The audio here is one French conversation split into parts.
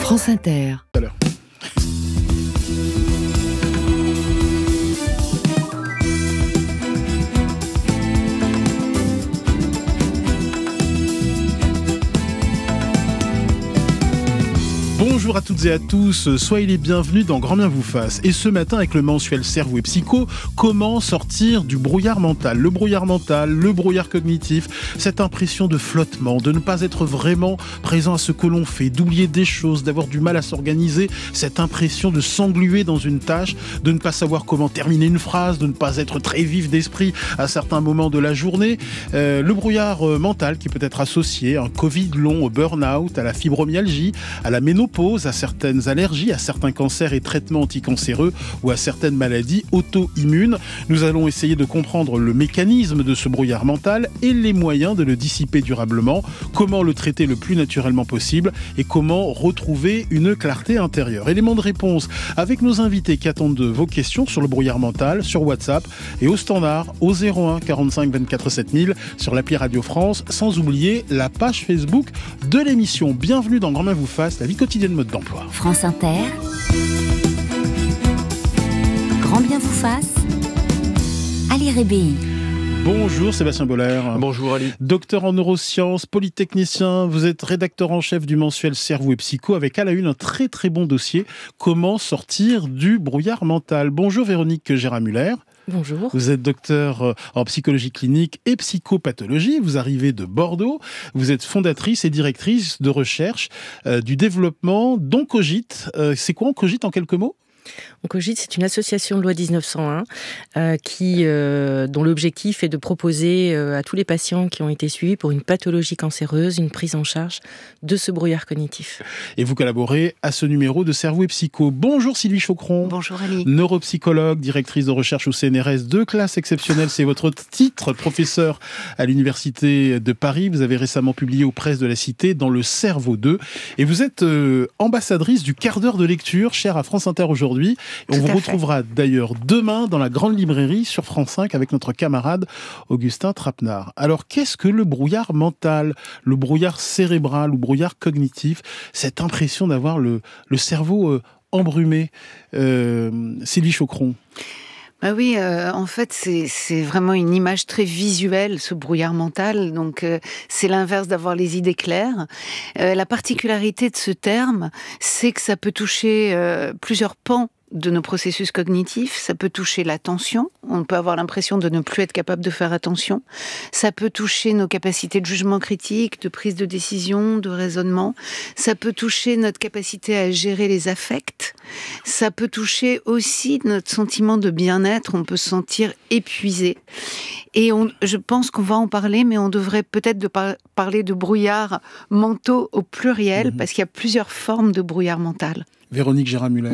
France Inter. Bonjour à toutes et à tous, soyez les bienvenus dans Grand Bien vous fasse. Et ce matin avec le mensuel Cerveau et Psycho, comment sortir du brouillard mental. Le brouillard cognitif, cette impression de flottement, de ne pas être vraiment présent à ce que l'on fait, d'oublier des choses, d'avoir du mal à s'organiser, cette impression de s'engluer dans une tâche, de ne pas savoir comment terminer une phrase, de ne pas être très vif d'esprit à certains moments de la journée. Le brouillard mental qui peut être associé à un Covid long, au burn-out, à la fibromyalgie, à la ménopause, à certaines allergies, à certains cancers et traitements anticancéreux ou à certaines maladies auto-immunes. Nous allons essayer de comprendre le mécanisme de ce brouillard mental et les moyens de le dissiper durablement, comment le traiter le plus naturellement possible et comment retrouver une clarté intérieure. Élément de réponse avec nos invités qui attendent vos questions sur le brouillard mental, sur WhatsApp et au standard au 01 45 24 7000 sur l'appli Radio France, sans oublier la page Facebook de l'émission. Bienvenue dans Grand Bien vous fasse, la vie quotidienne mode d'emploi. France Inter. Grand Bien vous fasse. Ali Rébéi. Bonjour Sébastien Boller. Bonjour Ali. Docteur en neurosciences, polytechnicien, vous êtes rédacteur en chef du mensuel Cerveau et Psycho avec à la une un très très bon dossier, comment sortir du brouillard mental. Bonjour Véronique Gérard-Muller. Bonjour. Vous êtes docteur en psychologie clinique et psychopathologie. Vous arrivez de Bordeaux. Vous êtes fondatrice et directrice de recherche du développement d'Oncogit. C'est quoi Oncogit en quelques mots ? Oncogit, c'est une association de loi 1901 dont l'objectif est de proposer à tous les patients qui ont été suivis pour une pathologie cancéreuse une prise en charge de ce brouillard cognitif. Et vous collaborez à ce numéro de Cerveau et Psycho. Bonjour Sylvie Chaucron. Bonjour Ali. Neuropsychologue, directrice de recherche au CNRS, 2 classes exceptionnelles. C'est votre titre, professeur à l'Université de Paris. Vous avez récemment publié aux Presses de la Cité dans le Cerveau 2. Et vous êtes ambassadrice du quart d'heure de lecture, cher à France Inter aujourd'hui. Et on vous retrouvera d'ailleurs demain dans la grande librairie sur France 5 avec notre camarade Augustin Trapenard. Alors qu'est-ce que le brouillard mental, le brouillard cérébral ou brouillard cognitif, cette impression d'avoir le cerveau embrumé, Sylvie Chaucron? Bah oui, en fait, c'est vraiment une image très visuelle, ce brouillard mental. Donc, c'est l'inverse d'avoir les idées claires. La particularité de ce terme, c'est que ça peut toucher plusieurs pans de nos processus cognitifs. Ça peut toucher l'attention. On peut avoir l'impression de ne plus être capable de faire attention. Ça peut toucher nos capacités de jugement critique, de prise de décision, de raisonnement. Ça peut toucher notre capacité à gérer les affects. Ça peut toucher aussi notre sentiment de bien-être. On peut se sentir épuisé. Et je pense qu'on va en parler, mais on devrait peut-être parler de brouillard mentaux au pluriel, parce qu'il y a plusieurs formes de brouillard mental. Véronique Gérard-Muller.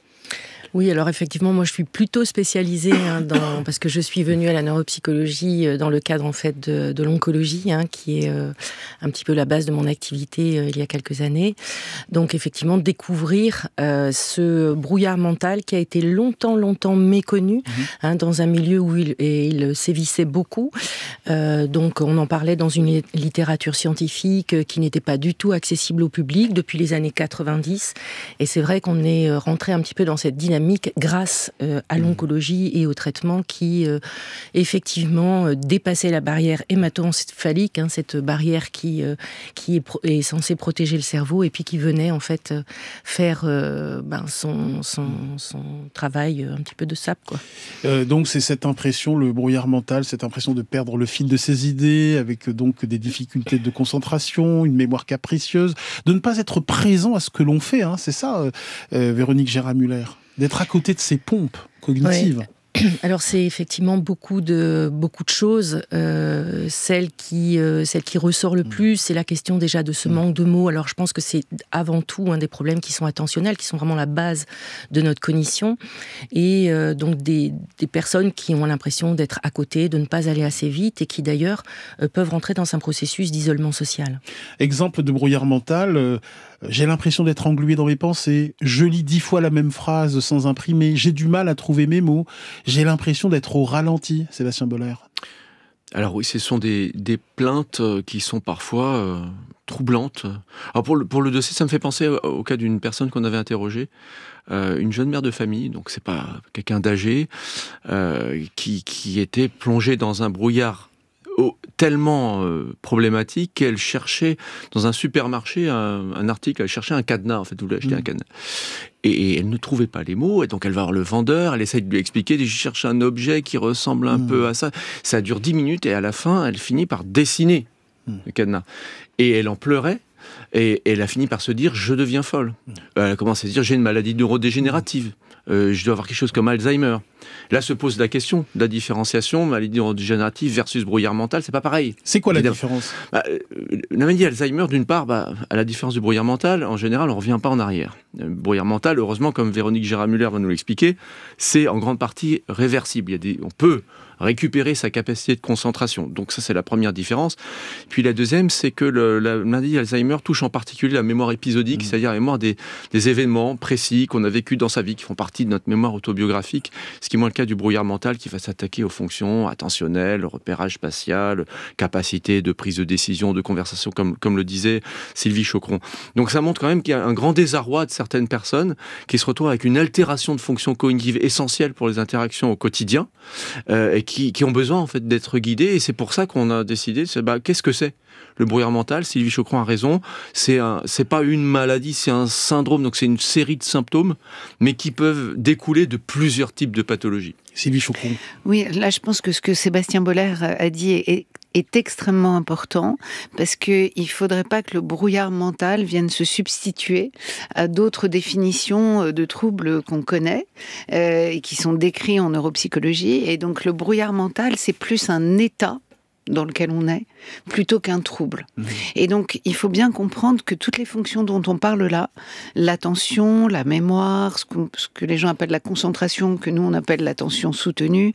Oui, alors effectivement, moi je suis plutôt spécialisée parce que je suis venue à la neuropsychologie dans le cadre en fait de l'oncologie, qui est un petit peu la base de mon activité il y a quelques années. Donc effectivement, découvrir ce brouillard mental qui a été longtemps méconnu dans un milieu où il sévissait beaucoup. Donc on en parlait dans une littérature scientifique qui n'était pas du tout accessible au public depuis les années 90. Et c'est vrai qu'on est rentré un petit peu dans cette dynamique grâce à l'oncologie et au traitement qui effectivement dépassait la barrière hémato-encéphalique, cette barrière qui est censée protéger le cerveau et puis qui venait en fait faire son travail un petit peu de sape, quoi. Donc c'est cette impression, le brouillard mental, cette impression de perdre le fil de ses idées, avec donc des difficultés de concentration, une mémoire capricieuse, de ne pas être présent à ce que l'on fait, c'est ça, Véronique Gérard-Muller, d'être à côté de ses pompes cognitives. Ouais. Alors c'est effectivement beaucoup de choses. Celle qui ressort le plus, c'est la question déjà de ce manque de mots. Alors je pense que c'est avant tout des problèmes qui sont attentionnels, qui sont vraiment la base de notre cognition. Et donc des personnes qui ont l'impression d'être à côté, de ne pas aller assez vite et qui d'ailleurs peuvent rentrer dans un processus d'isolement social. Exemple de brouillard mental, j'ai l'impression d'être englué dans mes pensées, je lis 10 fois la même phrase sans imprimer, j'ai du mal à trouver mes mots, j'ai l'impression d'être au ralenti, Sébastien Boller. Alors oui, ce sont des plaintes qui sont parfois troublantes. Alors pour le dossier, ça me fait penser au cas d'une personne qu'on avait interrogée, une jeune mère de famille, donc c'est pas quelqu'un d'âgé, qui était plongée dans un brouillard tellement problématique qu'elle cherchait dans un supermarché un article, elle cherchait un cadenas, en fait, elle voulait acheter un cadenas. Et elle ne trouvait pas les mots, et donc elle va voir le vendeur, elle essaye de lui expliquer, je cherche un objet qui ressemble un peu à ça. Ça dure 10 minutes, et à la fin, elle finit par dessiner le cadenas. Et elle en pleurait, et elle a fini par se dire, je deviens folle. Elle a commencé à se dire, j'ai une maladie neurodégénérative. Je dois avoir quelque chose comme Alzheimer. Là se pose la question de la différenciation, maladie neurodégénérative versus brouillard mental, c'est pas pareil. C'est quoi la différence ? La maladie Alzheimer, d'une part, à la différence du brouillard mental, en général, on ne revient pas en arrière. Le brouillard mental, heureusement, comme Véronique Gérard-Müller va nous l'expliquer, c'est en grande partie réversible. On peut récupérer sa capacité de concentration. Donc ça, c'est la première différence. Puis la deuxième, c'est que la maladie Alzheimer touche en particulier la mémoire épisodique, c'est-à-dire la mémoire des événements précis qu'on a vécus dans sa vie, qui font partie de notre mémoire autobiographique, ce qui est moins le cas du brouillard mental, qui va s'attaquer aux fonctions attentionnelles, repérage spatial, capacité de prise de décision, de conversation, comme le disait Sylvie Choqueron. Donc ça montre quand même qu'il y a un grand désarroi de certaines personnes qui se retrouvent avec une altération de fonctions cognitives essentielles pour les interactions au quotidien, et qui ont besoin en fait d'être guidés, et c'est pour ça qu'on a décidé qu'est-ce que c'est le brouillard mental. Sylvie Choqueron a raison, c'est pas une maladie, c'est un syndrome, donc c'est une série de symptômes, mais qui peuvent découler de plusieurs types de pathologies. Sylvie Choqueron. Oui, là je pense que ce que Sébastien Boller a dit est extrêmement important, parce qu'il ne faudrait pas que le brouillard mental vienne se substituer à d'autres définitions de troubles qu'on connaît et qui sont décrits en neuropsychologie. Et donc le brouillard mental, c'est plus un état dans lequel on est, plutôt qu'un trouble. Et donc, il faut bien comprendre que toutes les fonctions dont on parle là, l'attention, la mémoire, ce que les gens appellent la concentration, que nous on appelle l'attention soutenue,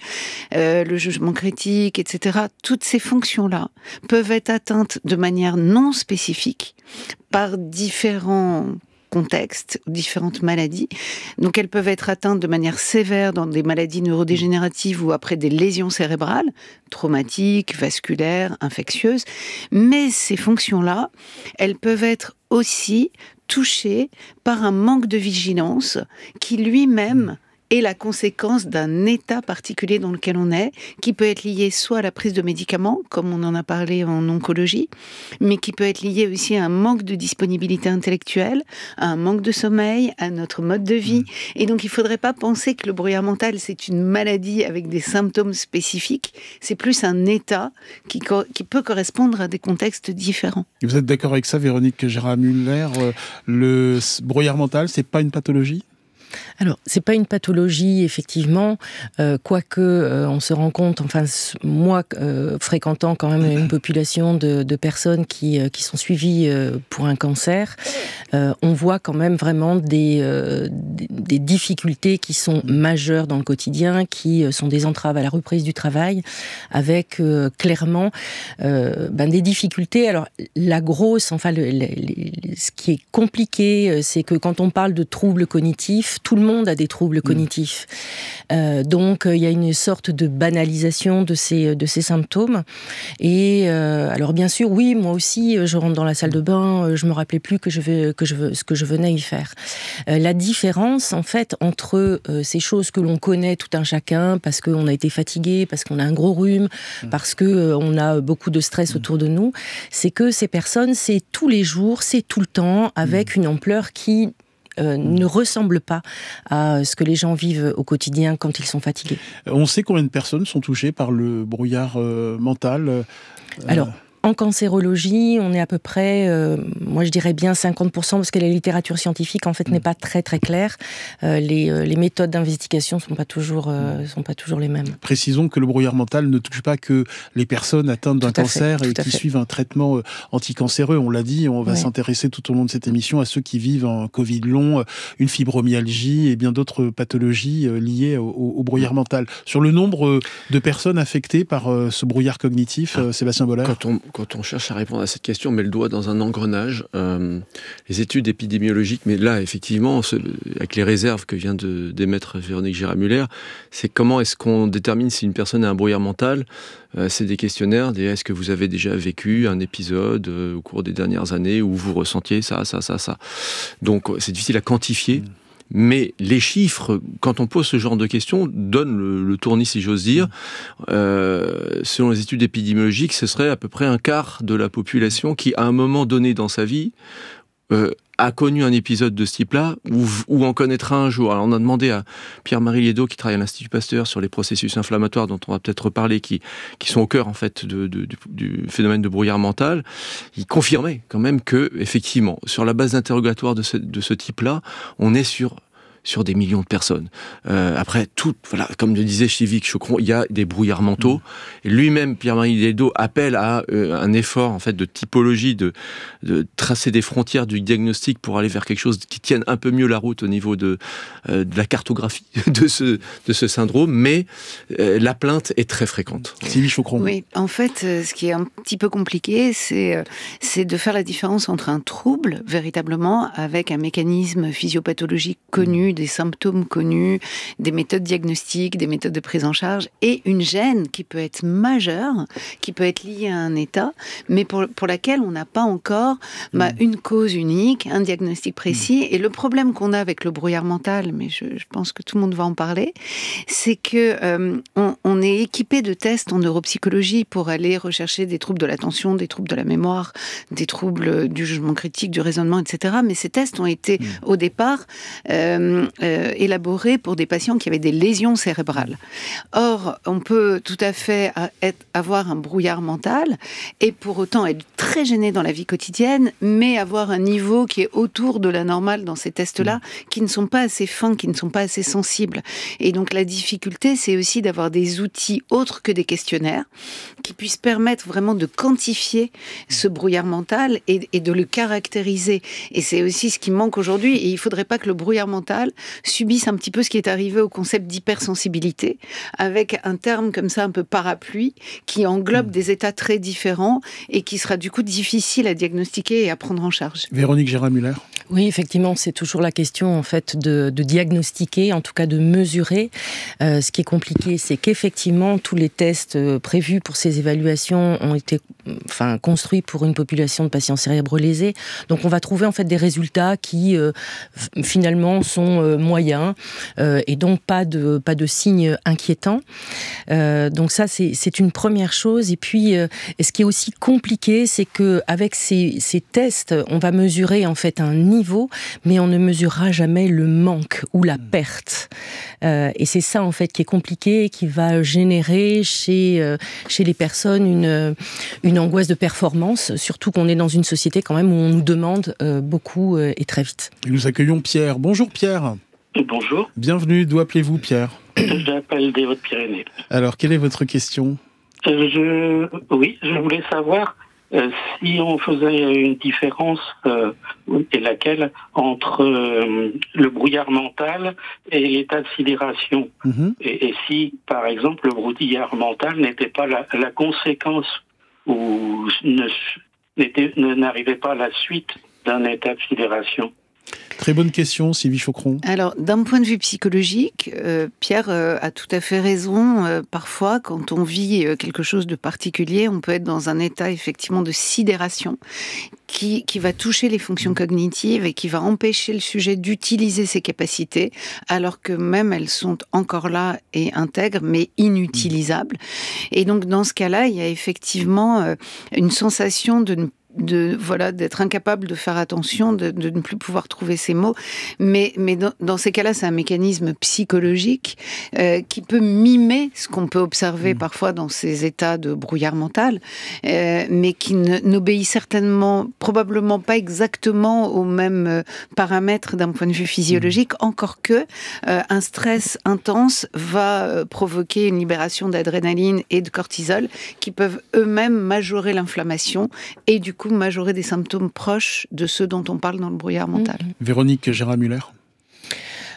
le jugement critique, etc., toutes ces fonctions-là peuvent être atteintes de manière non spécifique par différents contextes, différentes maladies. Donc elles peuvent être atteintes de manière sévère dans des maladies neurodégénératives ou après des lésions cérébrales, traumatiques, vasculaires, infectieuses. Mais ces fonctions-là, elles peuvent être aussi touchées par un manque de vigilance qui lui-même est la conséquence d'un état particulier dans lequel on est, qui peut être lié soit à la prise de médicaments, comme on en a parlé en oncologie, mais qui peut être lié aussi à un manque de disponibilité intellectuelle, à un manque de sommeil, à notre mode de vie. Et donc, il ne faudrait pas penser que le brouillard mental, c'est une maladie avec des symptômes spécifiques. C'est plus un état qui peut correspondre à des contextes différents. Et vous êtes d'accord avec ça, Véronique Gérard-Müller ? Le brouillard mental, c'est pas une pathologie ? Alors, c'est pas une pathologie, effectivement, quoique on se rend compte, enfin, moi, fréquentant quand même une population de personnes qui sont suivies pour un cancer, on voit quand même vraiment des difficultés qui sont majeures dans le quotidien, qui sont des entraves à la reprise du travail, avec clairement des difficultés. Alors, la grosse, enfin, ce qui est compliqué, c'est que quand on parle de troubles cognitifs, tout le monde a des troubles cognitifs. Donc, il y a une sorte de banalisation de ces symptômes. Et alors, bien sûr, oui, moi aussi, je rentre dans la salle de bain, je me rappelais plus ce que je venais y faire. La différence, en fait, entre ces choses que l'on connaît tout un chacun, parce qu'on a été fatigué, parce qu'on a un gros rhume, parce qu'on a beaucoup de stress autour de nous, c'est que ces personnes, c'est tous les jours, c'est tout le temps, avec une ampleur qui ne ressemble pas à ce que les gens vivent au quotidien quand ils sont fatigués. On sait combien de personnes sont touchées par le brouillard mental Alors, en cancérologie, on est à peu près, moi je dirais bien 50%, parce que la littérature scientifique en fait n'est pas très très claire. Les méthodes d'investigation sont pas toujours les mêmes. Précisons que le brouillard mental ne touche pas que les personnes atteintes d'un cancer et qui suivent un traitement anticancéreux. On l'a dit, on va s'intéresser tout au long de cette émission à ceux qui vivent un Covid long, une fibromyalgie et bien d'autres pathologies liées au brouillard mental. Sur le nombre de personnes affectées par ce brouillard cognitif, Sébastien Boller. quand on cherche à répondre à cette question, on met le doigt dans un engrenage. Les études épidémiologiques, mais là, effectivement, avec les réserves que vient d'émettre Véronique Gérard-Müller, c'est comment est-ce qu'on détermine si une personne a un brouillard mental. C'est des questionnaires, est-ce que vous avez déjà vécu un épisode au cours des dernières années où vous ressentiez ça. Donc, c'est difficile à quantifier. Mais les chiffres, quand on pose ce genre de questions, donnent le tournis, si j'ose dire. Selon les études épidémiologiques, ce serait à peu près un quart de la population qui, à un moment donné dans sa vie, a connu un épisode de ce type-là, ou en connaîtra un jour. Alors on a demandé à Pierre-Marie Liédot, qui travaille à l'Institut Pasteur sur les processus inflammatoires, dont on va peut-être reparler, qui sont au cœur en fait du phénomène de brouillard mental. Il confirmait quand même que, effectivement, sur la base d'interrogatoire de ce type-là, on est sur des millions de personnes. Après, voilà, comme le disait Sylvie Chocron, il y a des brouillards mentaux. Et lui-même, Pierre-Marie Liédot, appelle à un effort en fait de typologie, de tracer des frontières du diagnostic pour aller vers quelque chose qui tienne un peu mieux la route au niveau de la cartographie de ce syndrome. Mais la plainte est très fréquente. Sylvie Chocron. Oui, en fait, ce qui est un petit peu compliqué, c'est de faire la différence entre un trouble, véritablement, avec un mécanisme physiopathologique connu, des symptômes connus, des méthodes diagnostiques, des méthodes de prise en charge, et une gêne qui peut être majeure, qui peut être liée à un état, mais pour laquelle on n'a pas encore une cause unique, un diagnostic précis. Et le problème qu'on a avec le brouillard mental, mais je pense que tout le monde va en parler, c'est que on est équipé de tests en neuropsychologie pour aller rechercher des troubles de l'attention, des troubles de la mémoire, des troubles du jugement critique, du raisonnement, etc. Mais ces tests ont été au départ élaborés pour des patients qui avaient des lésions cérébrales. Or, on peut tout à fait avoir un brouillard mental et pour autant être très gêné dans la vie quotidienne, mais avoir un niveau qui est autour de la normale dans ces tests-là, qui ne sont pas assez fins, qui ne sont pas assez sensibles. Et donc la difficulté, c'est aussi d'avoir des outils autres que des questionnaires qui puissent permettre vraiment de quantifier ce brouillard mental et de le caractériser. Et c'est aussi ce qui manque aujourd'hui. Et il ne faudrait pas que le brouillard mental subissent un petit peu ce qui est arrivé au concept d'hypersensibilité, avec un terme comme ça un peu parapluie, qui englobe des états très différents et qui sera du coup difficile à diagnostiquer et à prendre en charge. Véronique Gérard-Müller. Oui, effectivement, c'est toujours la question en fait de diagnostiquer, en tout cas de mesurer. Ce qui est compliqué, c'est qu'effectivement tous les tests prévus pour ces évaluations ont été construits pour une population de patients cérébro-lésés. Donc on va trouver en fait des résultats qui finalement sont moyens et donc pas de signes inquiétants. Donc ça c'est une première chose. Et puis ce qui est aussi compliqué, c'est que avec ces tests, on va mesurer en fait un niveau, mais on ne mesurera jamais le manque ou la perte. Et c'est ça en fait qui est compliqué et qui va générer chez les personnes une angoisse de performance, surtout qu'on est dans une société quand même où on nous demande beaucoup et très vite. Et nous accueillons Pierre. Bonjour Pierre. Bonjour. Bienvenue, d'où appelez-vous Pierre ? J'appelle des Hautes-Pyrénées. Alors, quelle est votre question ? Je voulais savoir si on faisait une différence, et laquelle, entre le brouillard mental et l'état de sidération. Et si, par exemple, le brouillard mental n'était pas la conséquence ou n'arrivait pas à la suite d'un état de sidération. Très bonne question, Sylvie Chocron. Alors, d'un point de vue psychologique, Pierre a tout à fait raison. Parfois, quand on vit quelque chose de particulier, on peut être dans un état effectivement de sidération qui va toucher les fonctions cognitives et qui va empêcher le sujet d'utiliser ses capacités, alors que même elles sont encore là et intègres, mais inutilisables. Et donc, dans ce cas-là, il y a effectivement une sensation d'être incapable de faire attention, de ne plus pouvoir trouver ses mots. Mais dans ces cas-là, c'est un mécanisme psychologique qui peut mimer ce qu'on peut observer parfois dans ces états de brouillard mental, mais qui n'obéit probablement pas exactement aux mêmes paramètres d'un point de vue physiologique, encore que un stress intense va provoquer une libération d'adrénaline et de cortisol qui peuvent eux-mêmes majorer l'inflammation et du coup majorer des symptômes proches de ceux dont on parle dans le brouillard mental. Véronique Gérard-Müller.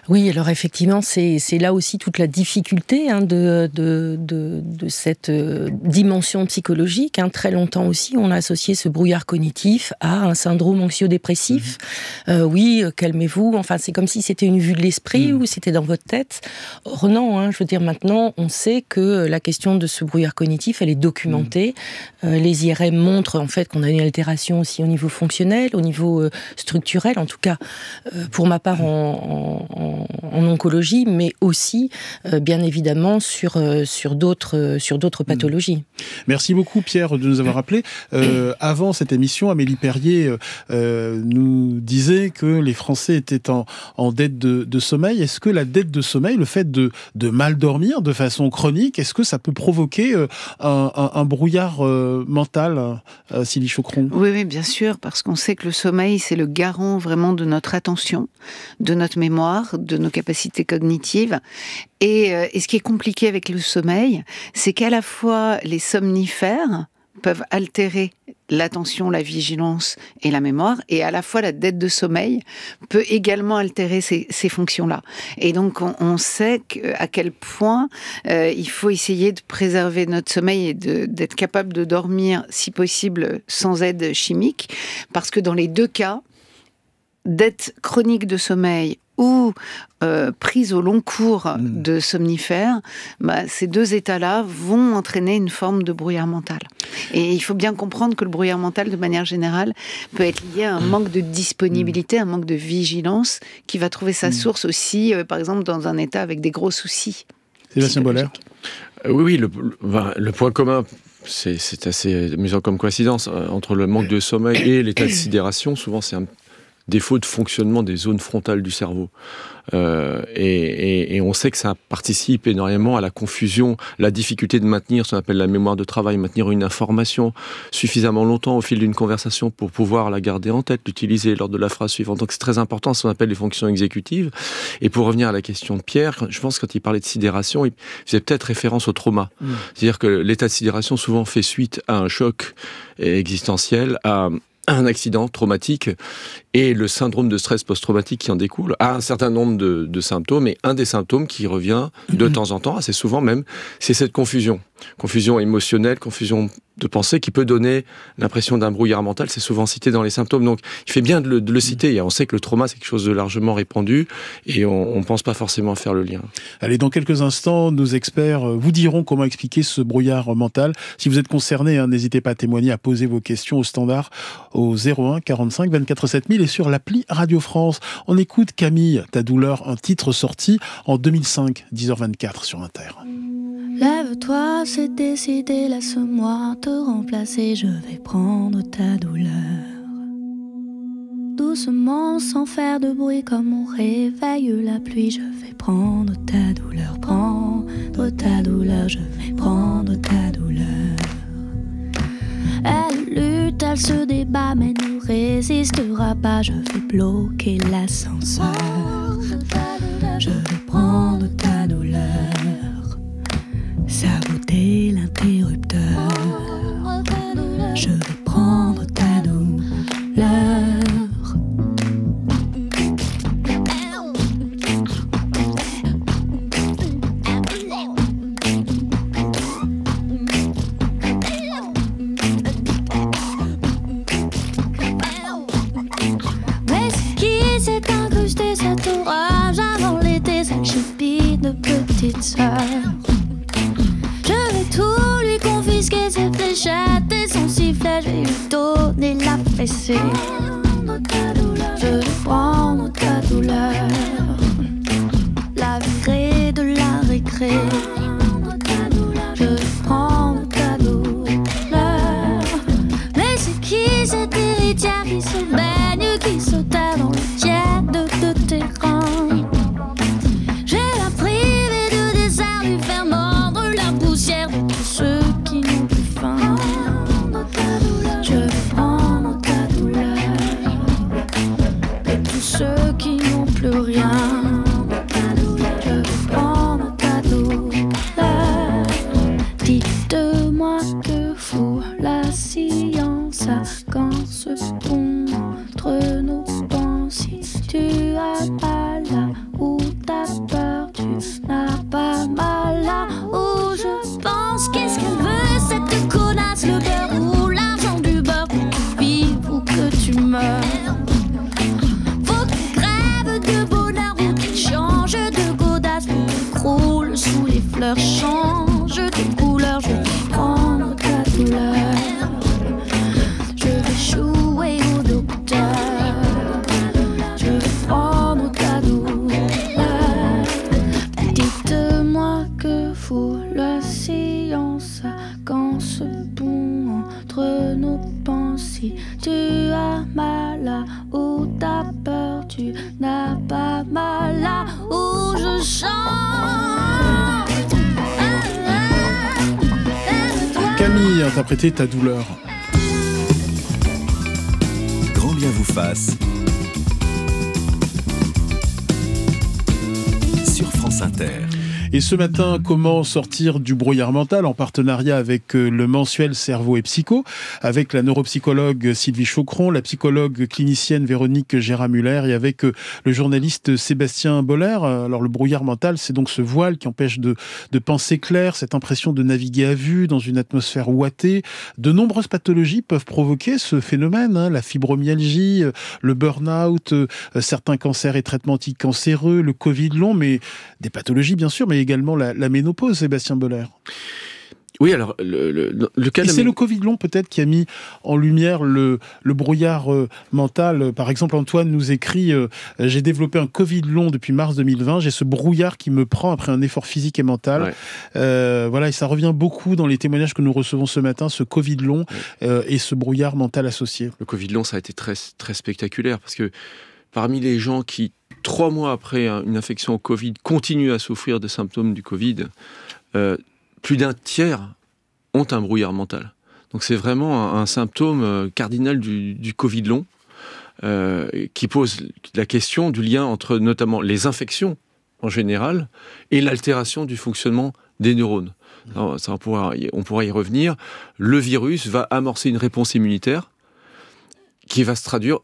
Oui, alors effectivement, c'est là aussi toute la difficulté de cette dimension psychologique. Très longtemps aussi, on a associé ce brouillard cognitif à un syndrome anxio-dépressif. Oui, calmez-vous. Enfin, c'est comme si c'était une vue de l'esprit ou c'était dans votre tête. Or non, je veux dire, maintenant, on sait que la question de ce brouillard cognitif, elle est documentée. Les IRM montrent en fait qu'on a une altération aussi au niveau fonctionnel, au niveau structurel, en tout cas, pour ma part en oncologie, mais aussi, bien évidemment, sur d'autres pathologies. Merci beaucoup, Pierre, de nous avoir rappelé. Avant cette émission, Amélie Perrier nous disait que les Français étaient en dette de sommeil. Est-ce que la dette de sommeil, le fait de mal dormir de façon chronique, est-ce que ça peut provoquer un brouillard mental, Sylvie Chocron ? Oui, bien sûr, parce qu'on sait que le sommeil, c'est le garant vraiment de notre attention, de notre mémoire, de nos capacités cognitives. Et ce qui est compliqué avec le sommeil, c'est qu'à la fois les somnifères peuvent altérer l'attention, la vigilance et la mémoire, et à la fois la dette de sommeil peut également altérer ces fonctions-là. Et donc on sait à quel point il faut essayer de préserver notre sommeil et d'être capable de dormir, si possible, sans aide chimique, parce que dans les deux cas, dette chronique de sommeil ou prise au long cours de somnifères, ces deux états-là vont entraîner une forme de brouillard mental. Et il faut bien comprendre que le brouillard mental, de manière générale, peut être lié à un manque de disponibilité, un manque de vigilance, qui va trouver sa source aussi, par exemple, dans un état avec des gros soucis. Sébastien Boller. Oui, le point commun, c'est assez amusant comme coïncidence, entre le manque de sommeil et l'état de sidération. Souvent, c'est un défaut de fonctionnement des zones frontales du cerveau. Et on sait que ça participe énormément à la confusion, la difficulté de maintenir ce qu'on appelle la mémoire de travail, maintenir une information suffisamment longtemps au fil d'une conversation pour pouvoir la garder en tête, l'utiliser lors de la phrase suivante. Donc c'est très important, ce qu'on appelle les fonctions exécutives. Et pour revenir à la question de Pierre, je pense que quand il parlait de sidération, il faisait peut-être référence au trauma. C'est-à-dire que l'état de sidération souvent fait suite à un choc existentiel, à un accident traumatique et le syndrome de stress post-traumatique qui en découle a un certain nombre de symptômes, et un des symptômes qui revient de temps en temps, assez souvent même, c'est cette confusion émotionnelle, confusion de pensée qui peut donner l'impression d'un brouillard mental. C'est souvent cité dans les symptômes, donc il fait bien de le citer. Et on sait que le trauma, c'est quelque chose de largement répandu et on ne pense pas forcément à faire le lien. Allez, dans quelques instants, nos experts vous diront comment expliquer ce brouillard mental. Si vous êtes concerné, n'hésitez pas à témoigner, à poser vos questions au standard au 01 45 24 7000 et sur l'appli Radio France. On écoute Camille, ta douleur, un titre sorti en 2005, 10h24 sur Inter. Lève-toi, c'est décidé, laisse-moi te remplacer, je vais prendre ta douleur. Doucement, sans faire de bruit, comme on réveille la pluie, je vais prendre ta douleur, prendre ta douleur, je vais prendre ta douleur. Elle lutte, elle se débat, mais ne résistera pas, je vais bloquer l'ascenseur. Je vais prendre ta douleur, saboter l'interrupteur. Je vais prendre ta douleur. Mais c'est qui s'est incrusté cet orage avant l'été, cette chipie de petite sœur? Je vais tout lui confisquer, ses fléchettes et son sifflet, je vais lui donner la fessée. Je vais prendre ta douleur, la virer de la récré. Je vais prendre ta douleur. Mais c'est qui cette héritière qui se baigne, qui se terre dans le tiède de tes reins? Je vais la priver de dessert, lui faire mordre la poussière de tous ceux qui n'ont plus faim. Je vais prendre ta douleur, de tous ceux qui n'ont plus rien. Je vais prendre ta douleur. Dites-moi que fout la science quand se contre nos pensées. Tu as pas là où couleurs changent de couleur, je vais prendre ta douleur. Je vais jouer au docteur. Je vais prendre ta douleur. Dites-moi que vaut la science quand ce pont entre nos pensées. Tu as mal là où t'as peur, tu n'as pas mal là où je chante. Camille a interprété Ta douleur. Grand bien vous fasse. Sur France Inter. Et ce matin, comment sortir du brouillard mental en partenariat avec le mensuel Cerveau et Psycho, avec la neuropsychologue Sylvie Chaucron, la psychologue clinicienne Véronique Gérard-Muller et avec le journaliste Sébastien Boller. Alors le brouillard mental, c'est donc ce voile qui empêche de penser clair, cette impression de naviguer à vue dans une atmosphère ouatée. De nombreuses pathologies peuvent provoquer ce phénomène, la fibromyalgie, le burn-out, certains cancers et traitements anticancéreux, le Covid long, mais des pathologies bien sûr, mais également la ménopause, Sébastien Boller. Oui, alors le cas et c'est le Covid long peut-être qui a mis en lumière le brouillard mental. Par exemple, Antoine nous écrit j'ai développé un Covid long depuis mars 2020. J'ai ce brouillard qui me prend après un effort physique et mental. Ouais. Voilà, et ça revient beaucoup dans les témoignages que nous recevons ce matin, ce Covid long et ce brouillard mental associé. Le Covid long, ça a été très très spectaculaire parce que parmi les gens qui 3 mois après une infection au Covid continuent à souffrir des symptômes du Covid, plus d'un tiers ont un brouillard mental. Donc c'est vraiment un symptôme cardinal du Covid long qui pose la question du lien entre notamment les infections en général et l'altération du fonctionnement des neurones. Alors, ça, on pourra y revenir. Le virus va amorcer une réponse immunitaire qui va se traduire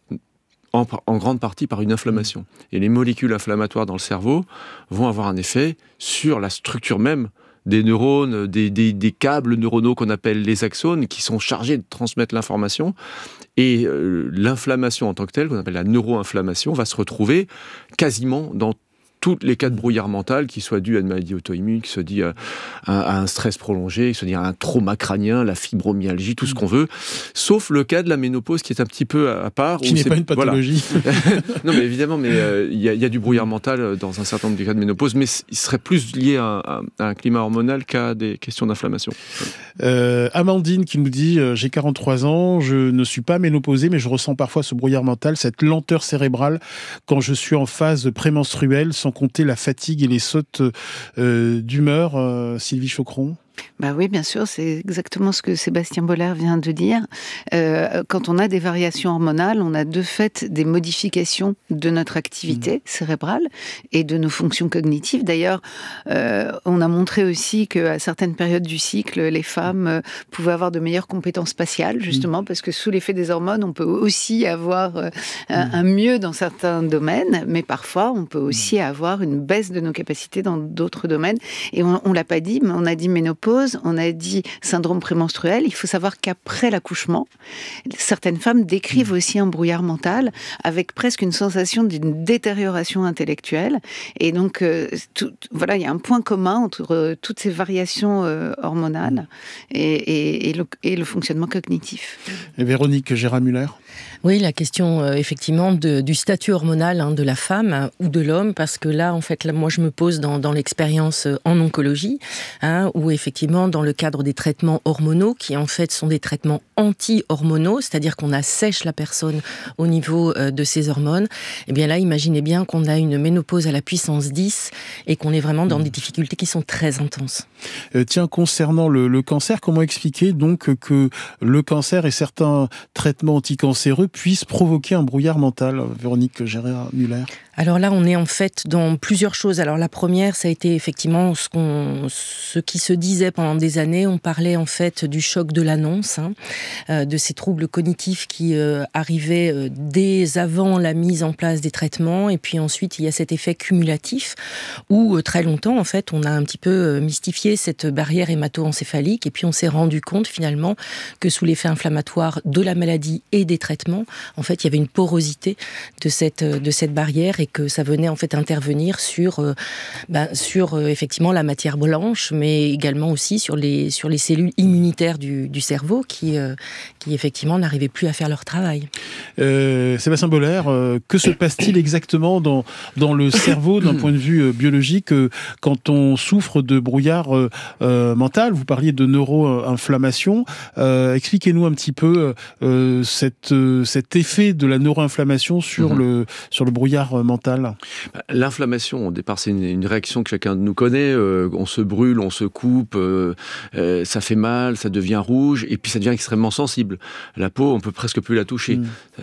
en grande partie par une inflammation. Et les molécules inflammatoires dans le cerveau vont avoir un effet sur la structure même des neurones, des câbles neuronaux qu'on appelle les axones, qui sont chargés de transmettre l'information. Et l'inflammation en tant que telle, qu'on appelle la neuroinflammation, va se retrouver quasiment dans tous les cas de brouillard mental, qui soient dus à une maladie auto-immune, qui soit dû à un stress prolongé, qui soit dû à un trauma crânien, la fibromyalgie, tout ce qu'on veut, sauf le cas de la ménopause qui est un petit peu à part. Qui n'est pas une pathologie. Voilà. Non, mais évidemment, il y a du brouillard mental dans un certain nombre de cas de ménopause, mais il serait plus lié à un climat hormonal qu'à des questions d'inflammation. Amandine qui nous dit j'ai 43 ans, je ne suis pas ménopausée, mais je ressens parfois ce brouillard mental, cette lenteur cérébrale quand je suis en phase prémenstruelle, sans compter la fatigue et les sautes d'humeur. Sylvie Chaucron. Bah oui, bien sûr, c'est exactement ce que Sébastien Boller vient de dire. Quand on a des variations hormonales, on a de fait des modifications de notre activité cérébrale et de nos fonctions cognitives. D'ailleurs, on a montré aussi qu'à certaines périodes du cycle, les femmes pouvaient avoir de meilleures compétences spatiales, justement, parce que sous l'effet des hormones, on peut aussi avoir un mieux dans certains domaines, mais parfois, on peut aussi avoir une baisse de nos capacités dans d'autres domaines. Et on ne l'a pas dit, mais on a dit ménopause, on a dit syndrome prémenstruel. Il faut savoir qu'après l'accouchement, certaines femmes décrivent aussi un brouillard mental avec presque une sensation d'une détérioration intellectuelle. Et donc, voilà, il y a un point commun entre toutes ces variations hormonales et le fonctionnement cognitif. Et Véronique Gérard-Muller. Oui, la question effectivement du statut hormonal de la femme ou de l'homme, parce que là, en fait, moi je me pose dans l'expérience en oncologie, où effectivement dans le cadre des traitements hormonaux, qui en fait sont des traitements anti-hormonaux, c'est-à-dire qu'on assèche la personne au niveau de ses hormones, et bien là, imaginez bien qu'on a une ménopause à la puissance 10 et qu'on est vraiment dans des difficultés qui sont très intenses. Tiens, concernant le cancer, comment expliquer donc que le cancer et certains traitements anticancéreux puissent provoquer un brouillard mental, Véronique Gérard-Muller? Alors là, on est en fait dans plusieurs choses. Alors la première, ça a été effectivement ce qui se disait pendant des années. On parlait en fait du choc de l'annonce, de ces troubles cognitifs qui arrivaient dès avant la mise en place des traitements. Et puis ensuite, il y a cet effet cumulatif où très longtemps, en fait, on a un petit peu mystifié cette barrière hémato-encéphalique. Et puis on s'est rendu compte finalement que sous l'effet inflammatoire de la maladie et des traitements, traitement, en fait, il y avait une porosité de cette barrière et que ça venait en fait intervenir sur effectivement la matière blanche, mais également aussi sur les cellules immunitaires du cerveau qui effectivement n'arrivaient plus à faire leur travail. Sébastien Boller, que se passe-t-il exactement dans le cerveau d'un point de vue biologique quand on souffre de brouillard mental? Vous parliez de neuro-inflammation. Expliquez-nous un petit peu cet effet de la neuro-inflammation sur le brouillard mental. L'inflammation, au départ, c'est une réaction que chacun de nous connaît. On se brûle, on se coupe, ça fait mal, ça devient rouge, et puis ça devient extrêmement sensible. La peau, on peut presque plus la toucher.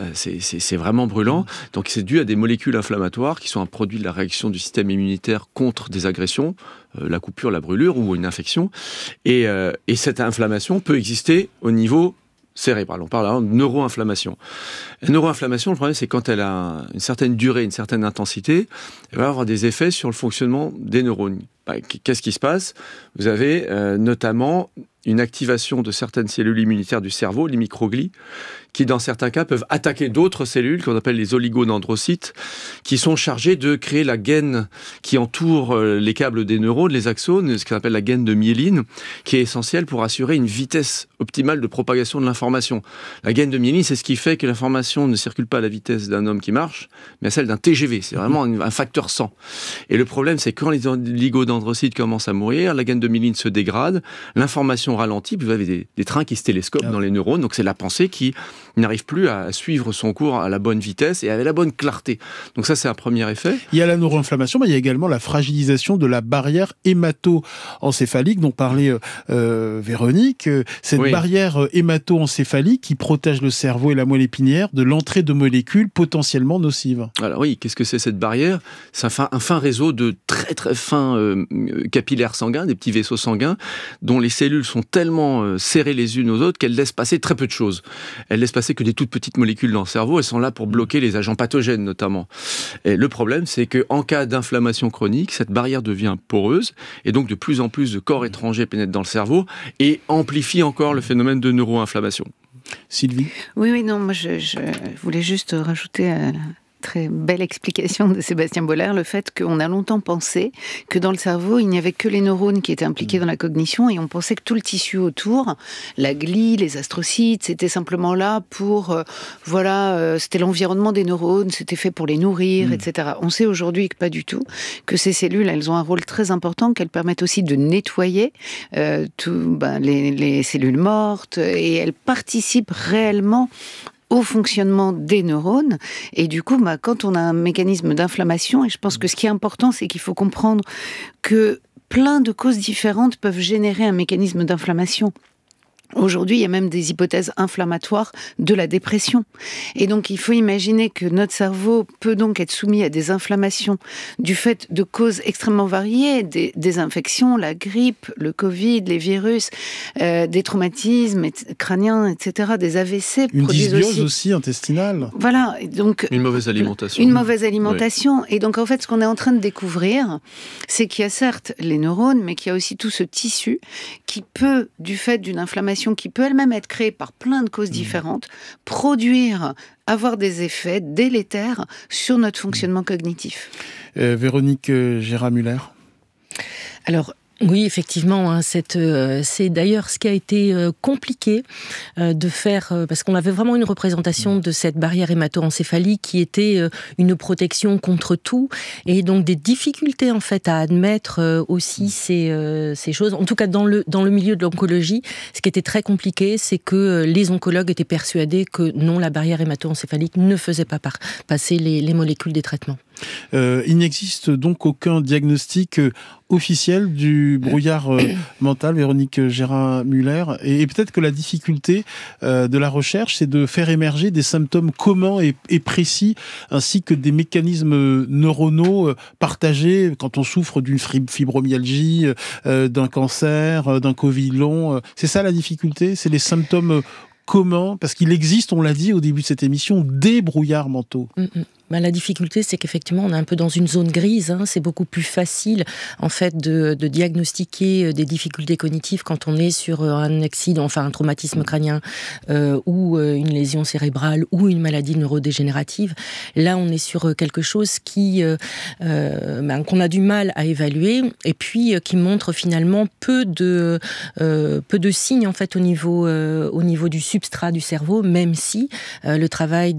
C'est vraiment brûlant. Donc c'est dû à des molécules inflammatoires qui sont un produit de la réaction du système immunitaire contre des agressions, la coupure, la brûlure ou une infection. Et cette inflammation peut exister au niveau cérébrale. On parle alors de neuroinflammation. La neuroinflammation, le problème, c'est quand elle a une certaine durée, une certaine intensité, elle va avoir des effets sur le fonctionnement des neurones. Qu'est-ce qui se passe ? Vous avez notamment une activation de certaines cellules immunitaires du cerveau, les microglies, qui dans certains cas peuvent attaquer d'autres cellules qu'on appelle les oligodendrocytes, qui sont chargées de créer la gaine qui entoure les câbles des neurones, les axones, ce qu'on appelle la gaine de myéline, qui est essentielle pour assurer une vitesse optimale de propagation de l'information. La gaine de myéline, c'est ce qui fait que l'information ne circule pas à la vitesse d'un homme qui marche, mais à celle d'un TGV. C'est vraiment un facteur 100. Et le problème, c'est que quand les oligodendrocytes commencent à mourir, la gaine de myéline se dégrade, l'information ralentit, puis vous avez des trains qui se télescopent dans les neurones, donc c'est la pensée qui n'arrive plus à suivre son cours à la bonne vitesse et avec la bonne clarté. Donc ça, c'est un premier effet. Il y a la neuroinflammation, mais il y a également la fragilisation de la barrière hémato-encéphalique dont parlait Véronique. Cette barrière hémato-encéphalique qui protège le cerveau et la moelle épinière de l'entrée de molécules potentiellement nocives. Alors oui, qu'est-ce que c'est cette barrière ? C'est un fin réseau de très très fins capillaires sanguins, des petits vaisseaux sanguins, dont les cellules sont tellement serrées les unes aux autres qu'elles laissent passer très peu de choses. Elles laissent passer que des toutes petites molécules dans le cerveau, elles sont là pour bloquer les agents pathogènes notamment. Et le problème, c'est qu'en cas d'inflammation chronique, cette barrière devient poreuse, et donc de plus en plus de corps étrangers pénètrent dans le cerveau et amplifient encore le phénomène de neuroinflammation. Sylvie ? Oui, non, moi je voulais juste rajouter très belle explication de Sébastien Boller, le fait qu'on a longtemps pensé que dans le cerveau, il n'y avait que les neurones qui étaient impliqués dans la cognition et on pensait que tout le tissu autour, la glie, les astrocytes, c'était simplement là pour, c'était l'environnement des neurones, c'était fait pour les nourrir, etc. On sait aujourd'hui que pas du tout, que ces cellules, elles ont un rôle très important, qu'elles permettent aussi de nettoyer les cellules mortes et elles participent réellement au fonctionnement des neurones. Et du coup, quand on a un mécanisme d'inflammation, et je pense que ce qui est important, c'est qu'il faut comprendre que plein de causes différentes peuvent générer un mécanisme d'inflammation. Aujourd'hui, il y a même des hypothèses inflammatoires de la dépression. Et donc, il faut imaginer que notre cerveau peut donc être soumis à des inflammations du fait de causes extrêmement variées, des infections, la grippe, le Covid, les virus, des traumatismes crâniens, etc., des AVC. Une dysbiose aussi intestinale. Voilà. Donc, une mauvaise alimentation. Une mauvaise alimentation. Oui. Et donc, en fait, ce qu'on est en train de découvrir, c'est qu'il y a certes les neurones, mais qu'il y a aussi tout ce tissu qui peut, du fait d'une inflammation qui peut elle-même être créée par plein de causes différentes, avoir des effets délétères sur notre fonctionnement cognitif. Véronique Gérard-Müller. Alors, oui, effectivement, c'est d'ailleurs ce qui a été compliqué de faire, parce qu'on avait vraiment une représentation de cette barrière hémato-encéphalique qui était une protection contre tout, et donc des difficultés en fait à admettre aussi ces choses. En tout cas, dans le milieu de l'oncologie, ce qui était très compliqué, c'est que les oncologues étaient persuadés que non, la barrière hémato-encéphalique ne faisait pas passer les molécules des traitements. Il n'existe donc aucun diagnostic officiel du brouillard mental, Véronique Gérard-Müller, et peut-être que la difficulté de la recherche, c'est de faire émerger des symptômes communs et précis, ainsi que des mécanismes neuronaux partagés quand on souffre d'une fibromyalgie, d'un cancer, d'un Covid long. C'est ça la difficulté, c'est les symptômes communs, parce qu'il existe, on l'a dit au début de cette émission, des brouillards mentaux. La difficulté, c'est qu'effectivement, on est un peu dans une zone grise. C'est beaucoup plus facile, en fait, de diagnostiquer des difficultés cognitives quand on est sur un accident, enfin un traumatisme crânien ou une lésion cérébrale ou une maladie neurodégénérative. Là, on est sur quelque chose qu'on a du mal à évaluer et puis qui montre finalement peu de signes, en fait, au niveau du substrat du cerveau, même si le travail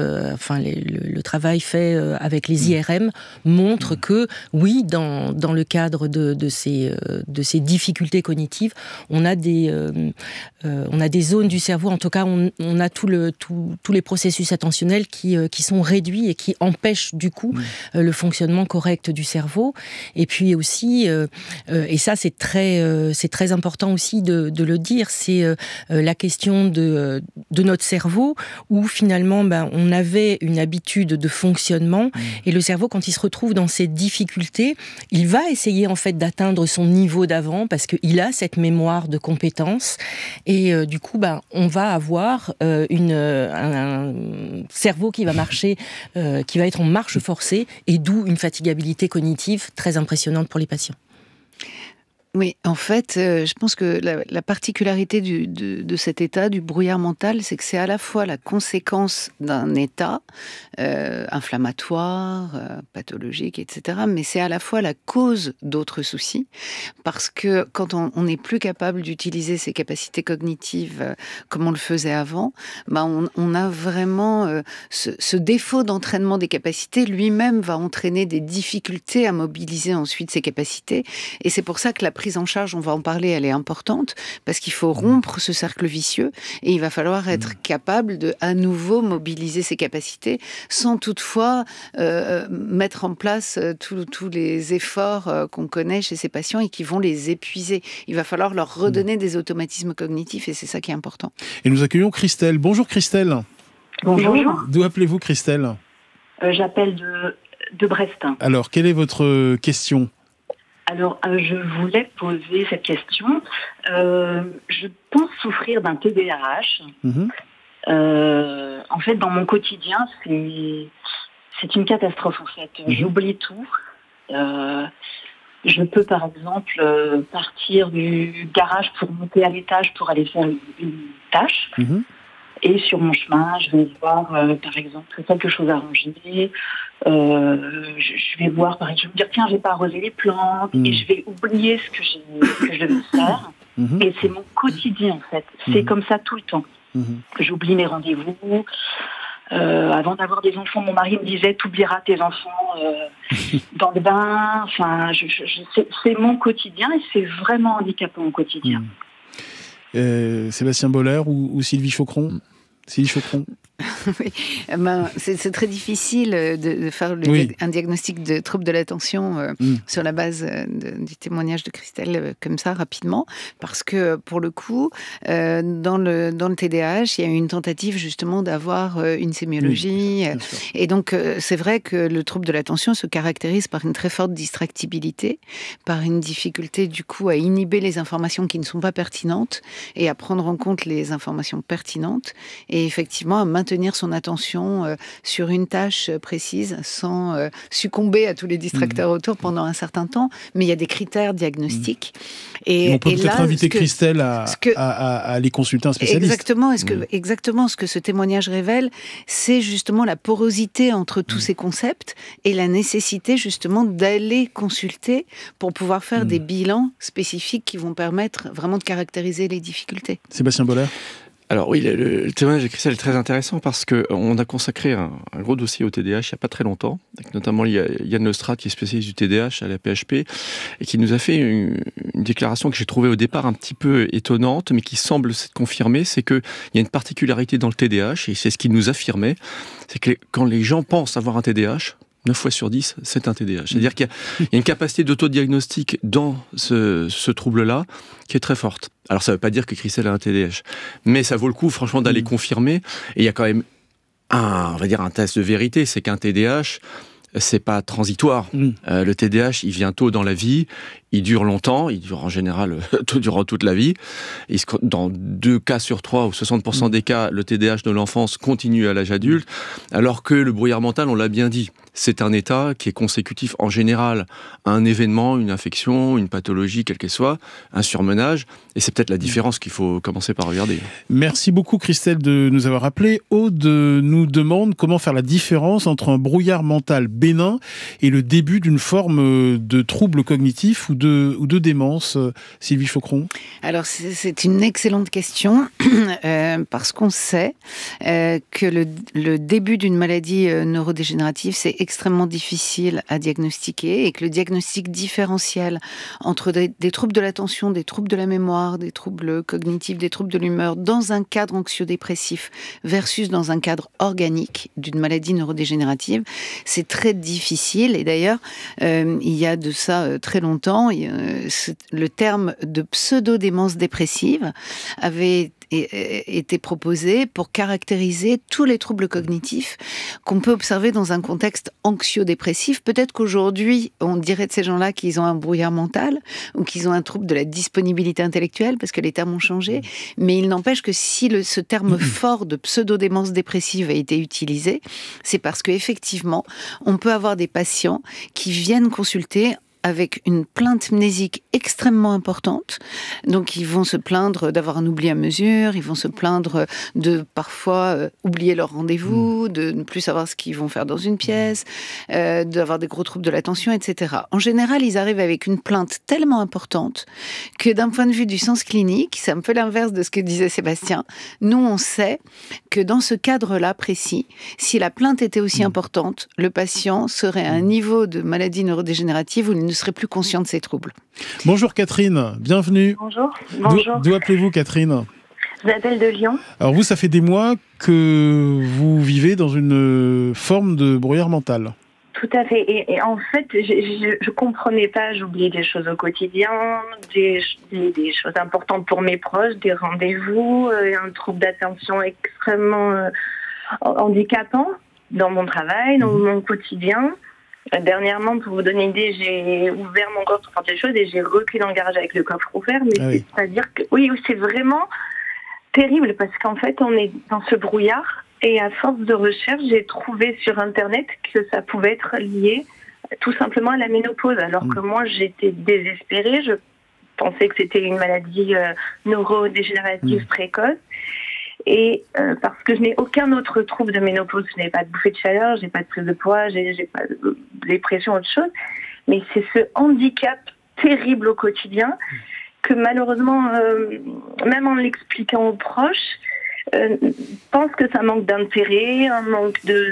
fait avec les IRM montre que, oui, dans le cadre de ces difficultés cognitives, on a des zones du cerveau, en tout cas, on a tous les processus attentionnels qui sont réduits et qui empêchent, du coup, le fonctionnement correct du cerveau. Et puis aussi, et ça, c'est très important aussi de le dire, c'est la question de notre cerveau, où finalement, on avait une habitude de fonctionnement, et le cerveau, quand il se retrouve dans ces difficultés, il va essayer en fait d'atteindre son niveau d'avant, parce qu'il a cette mémoire de compétences, et du coup, on va avoir un cerveau qui va marcher, qui va être en marche forcée, et d'où une fatigabilité cognitive très impressionnante pour les patients. Oui, en fait, je pense que la particularité de cet état, du brouillard mental, c'est que c'est à la fois la conséquence d'un état inflammatoire, pathologique, etc., mais c'est à la fois la cause d'autres soucis, parce que quand on n'est plus capable d'utiliser ses capacités cognitives comme on le faisait avant, on a vraiment ce défaut d'entraînement des capacités lui-même va entraîner des difficultés à mobiliser ensuite ses capacités, et c'est pour ça que la prise en charge, on va en parler, elle est importante, parce qu'il faut rompre ce cercle vicieux, et il va falloir être capable de à nouveau mobiliser ses capacités, sans toutefois mettre en place tous les efforts qu'on connaît chez ces patients et qui vont les épuiser. Il va falloir leur redonner des automatismes cognitifs, et c'est ça qui est important. Et nous accueillons Christelle. Bonjour Christelle. Bonjour. D'où appelez-vous Christelle ? J'appelle de Brest. Alors, quelle est votre question ? Alors, je voulais poser cette question. Je pense souffrir d'un TDAH. En fait, dans mon quotidien, c'est une catastrophe, en fait. J'oublie tout. Je peux, par exemple, partir du garage pour monter à l'étage pour aller faire une tâche. Et sur mon chemin, je vais voir, par exemple, quelque chose à ranger. Je vais voir, par exemple, je vais me dire, tiens, j'ai pas arrosé les plantes, et je vais oublier ce que je devais faire. Et c'est mon quotidien, en fait. C'est comme ça tout le temps. J'oublie mes rendez-vous. Avant d'avoir des enfants, mon mari me disait, t'oublieras tes enfants dans le bain. Enfin, c'est mon quotidien, et c'est vraiment handicapant au quotidien. Sébastien Boller ou Sylvie Chaucron ? Sylvie Chaucron. Oui, c'est très difficile de faire un diagnostic de trouble de l'attention sur la base du témoignage de Christelle comme ça, rapidement, parce que, pour le coup, dans le TDAH, il y a eu une tentative justement d'avoir une sémiologie, et donc c'est vrai que le trouble de l'attention se caractérise par une très forte distractibilité, par une difficulté du coup à inhiber les informations qui ne sont pas pertinentes et à prendre en compte les informations pertinentes, et effectivement à maintenir son attention sur une tâche précise sans succomber à tous les distracteurs autour pendant un certain temps. Mais il y a des critères diagnostiques. Et on peut peut-être inviter Christelle à aller consulter un spécialiste. Exactement, ce que ce témoignage révèle, c'est justement la porosité entre tous ces concepts et la nécessité justement d'aller consulter pour pouvoir faire des bilans spécifiques qui vont permettre vraiment de caractériser les difficultés. Sébastien Boller. Alors oui, le témoignage de Christelle est très intéressant parce qu'on a consacré un gros dossier au TDAH il n'y a pas très longtemps. Notamment, il y a Yann Lestrade qui est spécialiste du TDAH à la PHP et qui nous a fait une déclaration que j'ai trouvée au départ un petit peu étonnante, mais qui semble s'être confirmée. C'est qu'il y a une particularité dans le TDAH, et c'est ce qu'il nous affirmait, c'est que quand les gens pensent avoir un TDAH, 9 fois sur 10, c'est un TDAH. C'est-à-dire qu'il y a une capacité d'autodiagnostic dans ce trouble-là qui est très forte. Alors, ça ne veut pas dire que Christelle a un TDAH, mais ça vaut le coup, franchement, d'aller confirmer. Et il y a quand même un test de vérité, c'est qu'un TDAH, c'est pas transitoire. Le TDAH, il vient tôt dans la vie, il dure longtemps, il dure en général durant toute la vie. Dans 2 cas sur 3 ou 60% des cas, le TDAH de l'enfance continue à l'âge adulte, alors que le brouillard mental, on l'a bien dit, c'est un état qui est consécutif en général à un événement, une infection, une pathologie, quelle qu'elle soit, un surmenage, et c'est peut-être la différence qu'il faut commencer par regarder. Merci beaucoup Christelle de nous avoir appelé. Aude nous demande comment faire la différence entre un brouillard mental bénin et le début d'une forme de trouble cognitif ou de démence. Sylvie Chocron. Alors c'est une excellente question parce qu'on sait que le début d'une maladie neurodégénérative, c'est extrêmement difficile à diagnostiquer et que le diagnostic différentiel entre des troubles de l'attention, des troubles de la mémoire, des troubles cognitifs, des troubles de l'humeur dans un cadre anxio-dépressif versus dans un cadre organique d'une maladie neurodégénérative, c'est très difficile. Et d'ailleurs, il y a de ça très longtemps, le terme de pseudo-démence dépressive avait été proposé pour caractériser tous les troubles cognitifs qu'on peut observer dans un contexte anxio-dépressif. Peut-être qu'aujourd'hui, on dirait de ces gens-là qu'ils ont un brouillard mental ou qu'ils ont un trouble de la disponibilité intellectuelle parce que les termes ont changé. Mais il n'empêche que si ce terme fort de pseudo-démence dépressive a été utilisé, c'est parce qu'effectivement, on peut avoir des patients qui viennent consulter avec une plainte mnésique extrêmement importante. Donc, ils vont se plaindre d'avoir un oubli à mesure, ils vont se plaindre de parfois oublier leur rendez-vous, de ne plus savoir ce qu'ils vont faire dans une pièce, d'avoir des gros troubles de l'attention, etc. En général, ils arrivent avec une plainte tellement importante que d'un point de vue du sens clinique, c'est un peu l'inverse de ce que disait Sébastien. Nous, on sait que dans ce cadre-là précis, si la plainte était aussi importante, le patient serait à un niveau de maladie neurodégénérative où il ne serait plus conscient de ses troubles. Bonjour Catherine, bienvenue. Bonjour. D'où appelez-vous Catherine ? Je m'appelle de Lyon. Alors vous, ça fait des mois que vous vivez dans une forme de brouillard mental. Tout à fait. Et en fait, je comprenais pas, j'oubliais des choses au quotidien, des choses importantes pour mes proches, des rendez-vous, un trouble d'attention extrêmement handicapant dans mon travail, dans mon quotidien. Dernièrement, pour vous donner une idée, j'ai ouvert mon coffre pour des choses et j'ai reculé dans le garage avec le coffre ouvert. Mais c'est-à-dire que oui, c'est vraiment terrible parce qu'en fait, on est dans ce brouillard et à force de recherche, j'ai trouvé sur Internet que ça pouvait être lié tout simplement à la ménopause. Alors que moi, j'étais désespérée. Je pensais que c'était une maladie neurodégénérative précoce. Et parce que je n'ai aucun autre trouble de ménopause, je n'ai pas de bouffée de chaleur, j'ai pas de prise de poids, j'ai pas de dépression, autre chose. Mais c'est ce handicap terrible au quotidien que malheureusement, même en l'expliquant aux proches, pense que ça manque d'intérêt, un manque de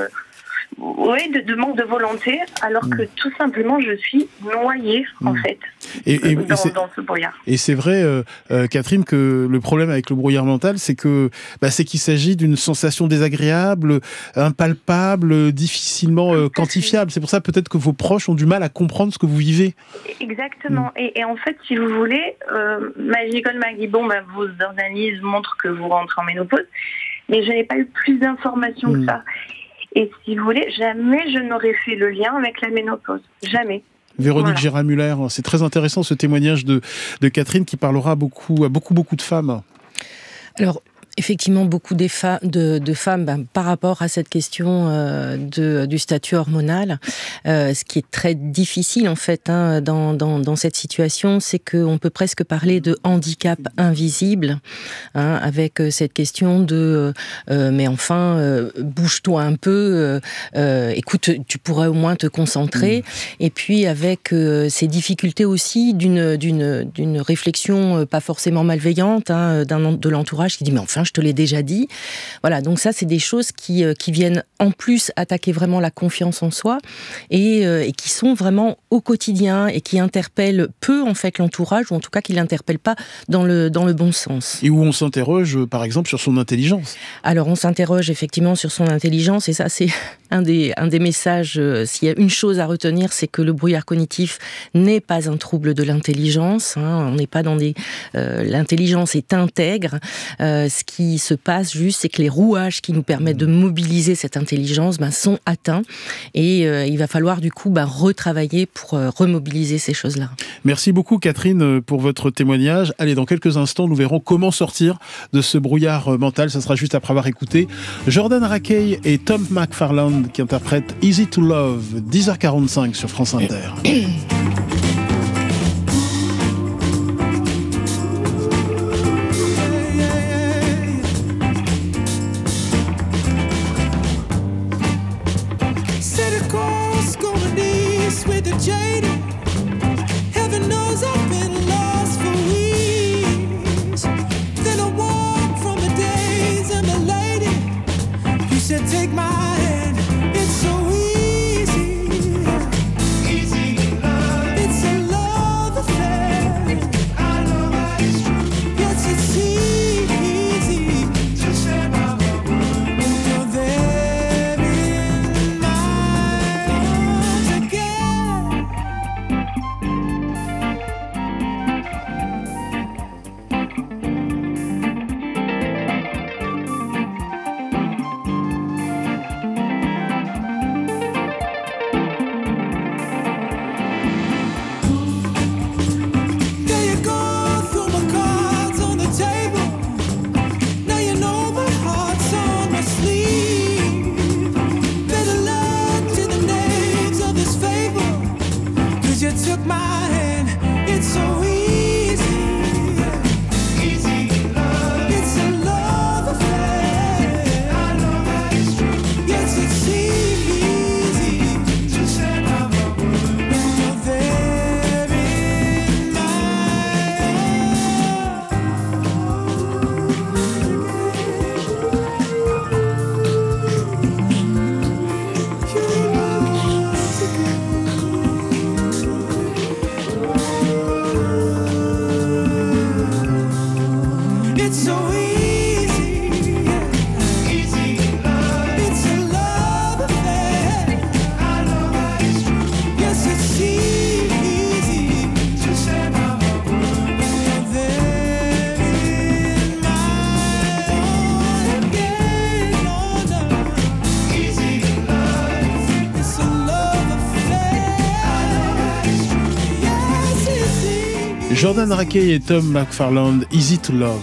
manque de volonté, alors que tout simplement je suis noyée en fait dans ce brouillard. Et c'est vrai, Catherine, que le problème avec le brouillard mental, c'est qu'il s'agit d'une sensation désagréable, impalpable, difficilement quantifiable. C'est pour ça peut-être que vos proches ont du mal à comprendre ce que vous vivez. Exactement. Et en fait, si vous voulez, ma gynécologue m'a dit vos analyses montrent que vous rentrez en ménopause, mais je n'ai pas eu plus d'informations que ça. Et si vous voulez, jamais je n'aurais fait le lien avec la ménopause. Jamais. Véronique Gérard-Muller, c'est très intéressant ce témoignage de Catherine qui parlera à beaucoup de femmes. Alors, effectivement, beaucoup de femmes, par rapport à cette question du statut hormonal, ce qui est très difficile en fait dans cette situation, c'est qu'on peut presque parler de handicap invisible, avec cette question de mais enfin bouge-toi un peu, écoute, tu pourrais au moins te concentrer, et puis avec ces difficultés aussi d'une réflexion pas forcément malveillante de l'entourage qui dit mais enfin je te l'ai déjà dit. Voilà, donc ça, c'est des choses qui viennent en plus attaquer vraiment la confiance en soi et qui sont vraiment au quotidien et qui interpellent peu, en fait, l'entourage, ou en tout cas qui ne l'interpellent pas dans le bon sens. Et où on s'interroge, par exemple, sur son intelligence. Alors, on s'interroge effectivement sur son intelligence, et ça, c'est un des messages. S'il y a une chose à retenir, c'est que le brouillard cognitif n'est pas un trouble de l'intelligence. On n'est pas dans l'intelligence est intègre. Ce qui se passe juste, c'est que les rouages qui nous permettent de mobiliser cette intelligence sont atteints. Et il va falloir du coup retravailler pour remobiliser ces choses-là. Merci beaucoup Catherine pour votre témoignage. Allez, dans quelques instants, nous verrons comment sortir de ce brouillard mental. Ça sera juste après avoir écouté Jordan Rakei et Tom McFarland qui interprètent Easy to Love, 10h45 sur France Inter. Take my hand, it's so easy. Easy to love. It's a love affair. I know that it's true. Yes, it's easy to say my word. When you're there in my arms again. You took my hand, it's so easy. Easy to love. It's a love affair. I know that it's true. Yes, it's easy to say my word. When you're there in my It's so easy, easy to love. It's a love affair. I know that it's true. Yes, it's easy to say my word. When you're there in my arms again, oh no. Easy to love. It's a love affair. I know that it's true. Yes, it's easy. Jordan Rakei et Tom McFarland, Easy to Love.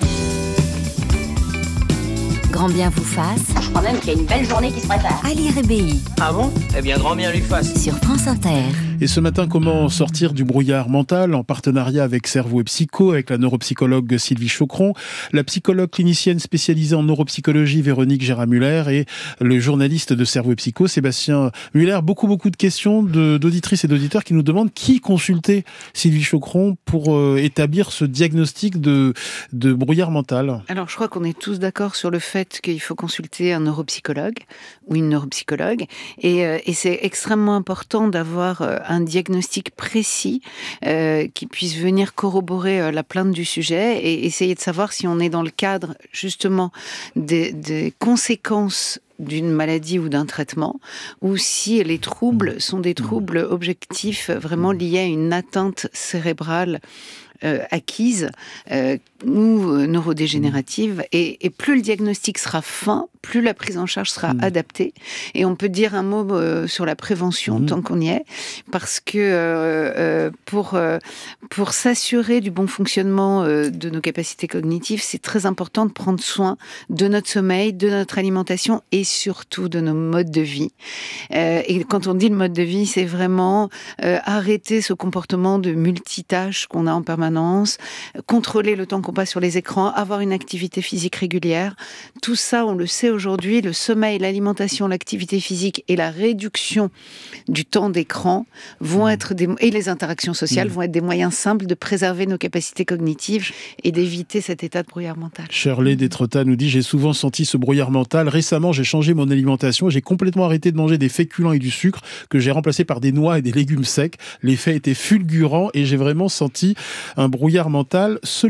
Grand bien vous fasse. Je crois même qu'il y a une belle journée qui se prépare. Ali Rebéi. Ah bon? Eh bien, grand bien lui fasse. Sur France Inter. Et ce matin, comment sortir du brouillard mental en partenariat avec Cerveau et Psycho, avec la neuropsychologue Sylvie Chaucron, la psychologue clinicienne spécialisée en neuropsychologie Véronique Gérard-Muller et le journaliste de Cerveau et Psycho Sébastien Muller. Beaucoup de questions d'auditrices et d'auditeurs qui nous demandent qui consulter Sylvie Chaucron pour établir ce diagnostic de brouillard mental. Alors, je crois qu'on est tous d'accord sur le fait qu'il faut consulter un neuropsychologue ou une neuropsychologue. Et c'est extrêmement important d'avoir un diagnostic précis qui puisse venir corroborer la plainte du sujet et essayer de savoir si on est dans le cadre justement des conséquences d'une maladie ou d'un traitement, ou si les troubles sont des troubles objectifs vraiment liés à une atteinte cérébrale acquise ou neurodégénérative. Et plus le diagnostic sera fin, plus la prise en charge sera adaptée. Et on peut dire un mot sur la prévention, tant qu'on y est, parce que pour s'assurer du bon fonctionnement de nos capacités cognitives, c'est très important de prendre soin de notre sommeil, de notre alimentation et surtout de nos modes de vie. Et quand on dit le mode de vie, c'est vraiment arrêter ce comportement de multitâche qu'on a en permanence, contrôler le temps qu'on passe sur les écrans, avoir une activité physique régulière. Tout ça, on le sait aujourd'hui, le sommeil, l'alimentation, l'activité physique et la réduction du temps d'écran vont être et les interactions sociales vont être des moyens simples de préserver nos capacités cognitives et d'éviter cet état de brouillard mental. Shirley Détrota nous dit « J'ai souvent senti ce brouillard mental. Récemment, j'ai changé mon alimentation. J'ai complètement arrêté de manger des féculents et du sucre que j'ai remplacé par des noix et des légumes secs. L'effet était fulgurant et j'ai vraiment senti un brouillard mental se lever. »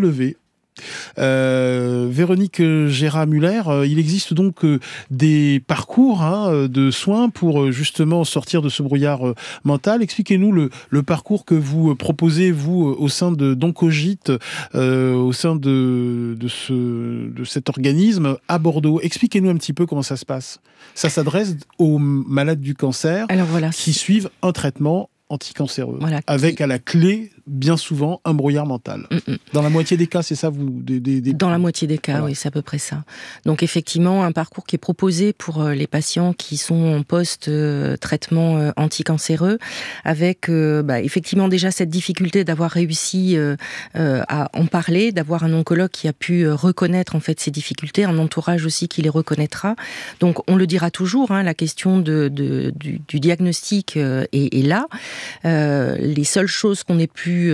Véronique Gérard-Müller, il existe donc des parcours de soins pour justement sortir de ce brouillard mental. Expliquez-nous le parcours que vous proposez, vous, au sein d'Oncogite, au sein de cet organisme à Bordeaux. Expliquez-nous un petit peu comment ça se passe. Ça s'adresse aux malades du cancer qui suivent un traitement anticancéreux, avec à la clé, bien souvent, un brouillard mental. Dans la moitié des cas, c'est ça Dans la moitié des cas, oui, c'est à peu près ça. Donc effectivement, un parcours qui est proposé pour les patients qui sont en post-traitement anticancéreux, avec effectivement déjà cette difficulté d'avoir réussi à en parler, d'avoir un oncologue qui a pu reconnaître en fait ces difficultés, un entourage aussi qui les reconnaîtra. Donc on le dira toujours, la question du diagnostic est là. Les seules choses qu'on ait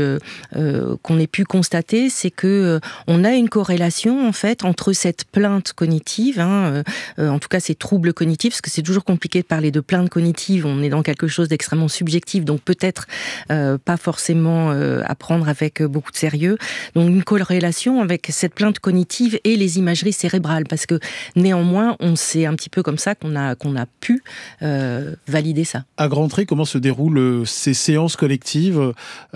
pu constater, c'est que on a une corrélation en fait entre cette plainte cognitive, en tout cas ces troubles cognitifs, parce que c'est toujours compliqué de parler de plainte cognitive. On est dans quelque chose d'extrêmement subjectif, donc peut-être pas forcément à prendre avec beaucoup de sérieux. Donc une corrélation avec cette plainte cognitive et les imageries cérébrales, parce que néanmoins, c'est un petit peu comme ça qu'on a pu valider ça. À grands traits, comment se déroulent ces séances collectives?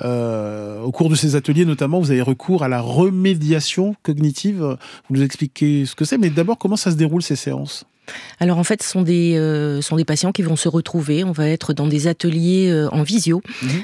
Au cours de ces ateliers, notamment, vous avez recours à la remédiation cognitive. Vous nous expliquez ce que c'est, mais d'abord, comment ça se déroule ces séances ? Alors en fait, ce sont des patients qui vont se retrouver. On va être dans des ateliers en visio,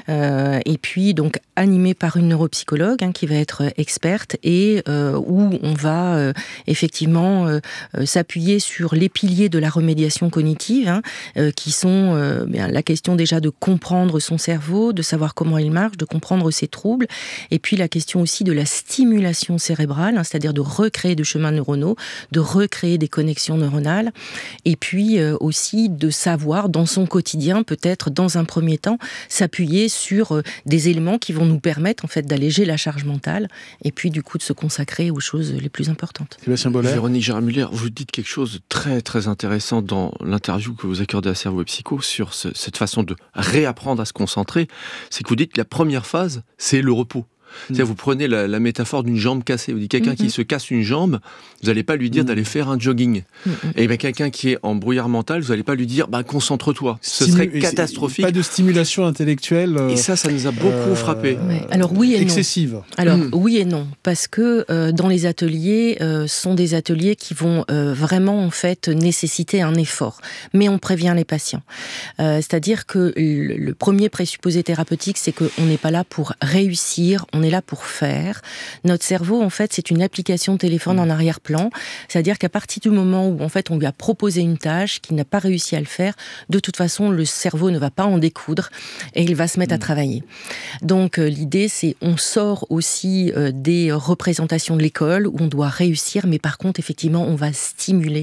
et puis donc animés par une neuropsychologue qui va être experte et où on va effectivement s'appuyer sur les piliers de la remédiation cognitive, qui sont la question déjà de comprendre son cerveau, de savoir comment il marche, de comprendre ses troubles, et puis la question aussi de la stimulation cérébrale, c'est-à-dire de recréer des chemins neuronaux, de recréer des connexions neuronales. Et puis aussi de savoir dans son quotidien, peut-être dans un premier temps, s'appuyer sur des éléments qui vont nous permettre en fait d'alléger la charge mentale et puis du coup de se consacrer aux choses les plus importantes. Sébastien Bollert. Véronique Gérard-Müller, vous dites quelque chose de très très intéressant dans l'interview que vous accordez à Cerveau et Psycho sur cette façon de réapprendre à se concentrer. C'est que vous dites que la première phase, c'est le repos. C'est-à-dire, vous prenez la métaphore d'une jambe cassée. Vous dites quelqu'un qui se casse une jambe, vous n'allez pas lui dire d'aller faire un jogging. Et bien quelqu'un qui est en brouillard mental, vous n'allez pas lui dire concentre-toi. Ce serait catastrophique. Pas de stimulation intellectuelle. Et ça nous a beaucoup frappé. Alors oui et non. Excessive. Alors oui et non, parce que dans les ateliers, sont des ateliers qui vont vraiment en fait nécessiter un effort. Mais on prévient les patients. C'est-à-dire que le premier présupposé thérapeutique, c'est qu'on n'est pas là pour réussir. On est là pour faire. Notre cerveau, en fait, c'est une application de téléphone en arrière-plan. C'est-à-dire qu'à partir du moment où, en fait, on lui a proposé une tâche, qu'il n'a pas réussi à le faire, de toute façon, le cerveau ne va pas en découdre et il va se mettre à travailler. Donc, l'idée, c'est on sort aussi des représentations de l'école où on doit réussir, mais par contre, effectivement, on va stimuler.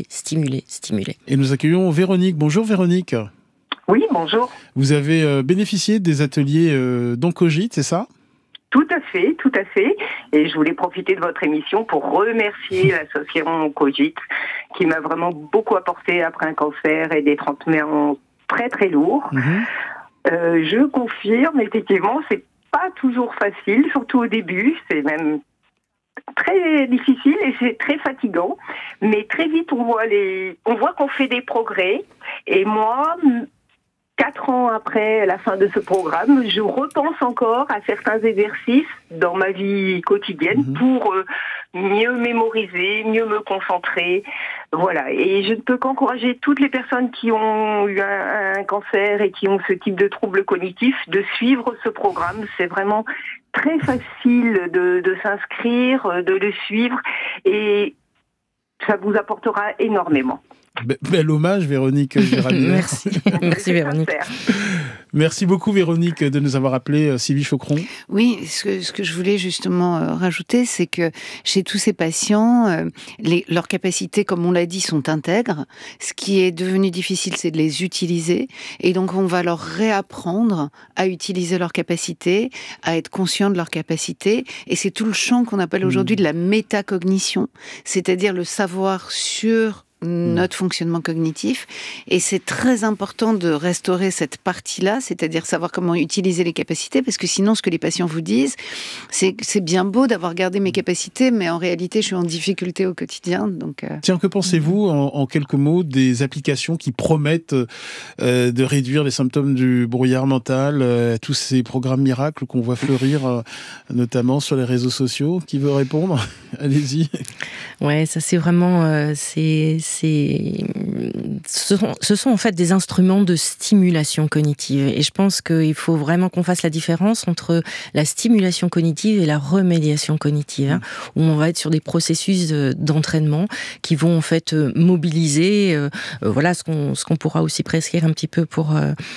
Et nous accueillons Véronique. Bonjour Véronique. Oui, bonjour. Vous avez bénéficié des ateliers d'Oncogite, c'est ça ? Tout à fait. Et je voulais profiter de votre émission pour remercier l'association Oncogite qui m'a vraiment beaucoup apporté après un cancer et des traitements très très lourds. Je confirme, effectivement, c'est pas toujours facile, surtout au début, c'est même très difficile et c'est très fatigant. Mais très vite, on voit qu'on fait des progrès. Et moi, 4 ans après la fin de ce programme, je repense encore à certains exercices dans ma vie quotidienne pour mieux mémoriser, mieux me concentrer. Voilà. Et je ne peux qu'encourager toutes les personnes qui ont eu un cancer et qui ont ce type de troubles cognitifs de suivre ce programme. C'est vraiment très facile de s'inscrire, de le suivre et ça vous apportera énormément. Bel hommage, Véronique Gérard-Müller. Merci Véronique. Merci beaucoup Véronique de nous avoir appelé. Sylvie Chocron. Oui, ce que je voulais justement rajouter, c'est que chez tous ces patients, leurs capacités, comme on l'a dit, sont intègres. Ce qui est devenu difficile, c'est de les utiliser. Et donc, on va leur réapprendre à utiliser leurs capacités, à être conscient de leurs capacités. Et c'est tout le champ qu'on appelle aujourd'hui de la métacognition. C'est-à-dire le savoir sur notre fonctionnement cognitif. Et c'est très important de restaurer cette partie-là, c'est-à-dire savoir comment utiliser les capacités, parce que sinon, ce que les patients vous disent, c'est bien beau d'avoir gardé mes capacités, mais en réalité, je suis en difficulté au quotidien. Donc, Tiens, que pensez-vous, en quelques mots, des applications qui promettent de réduire les symptômes du brouillard mental, tous ces programmes miracles qu'on voit fleurir, notamment sur les réseaux sociaux? Qui veut répondre? Allez-y. Ouais, ça c'est vraiment... Ce sont en fait des instruments de stimulation cognitive. Et je pense qu'il faut vraiment qu'on fasse la différence entre la stimulation cognitive et la remédiation cognitive, où on va être sur des processus d'entraînement qui vont en fait mobiliser voilà, ce qu'on pourra aussi prescrire un petit peu pour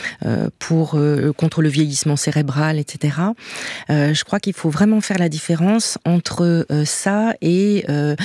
contre le vieillissement cérébral, etc. Je crois qu'il faut vraiment faire la différence entre ça et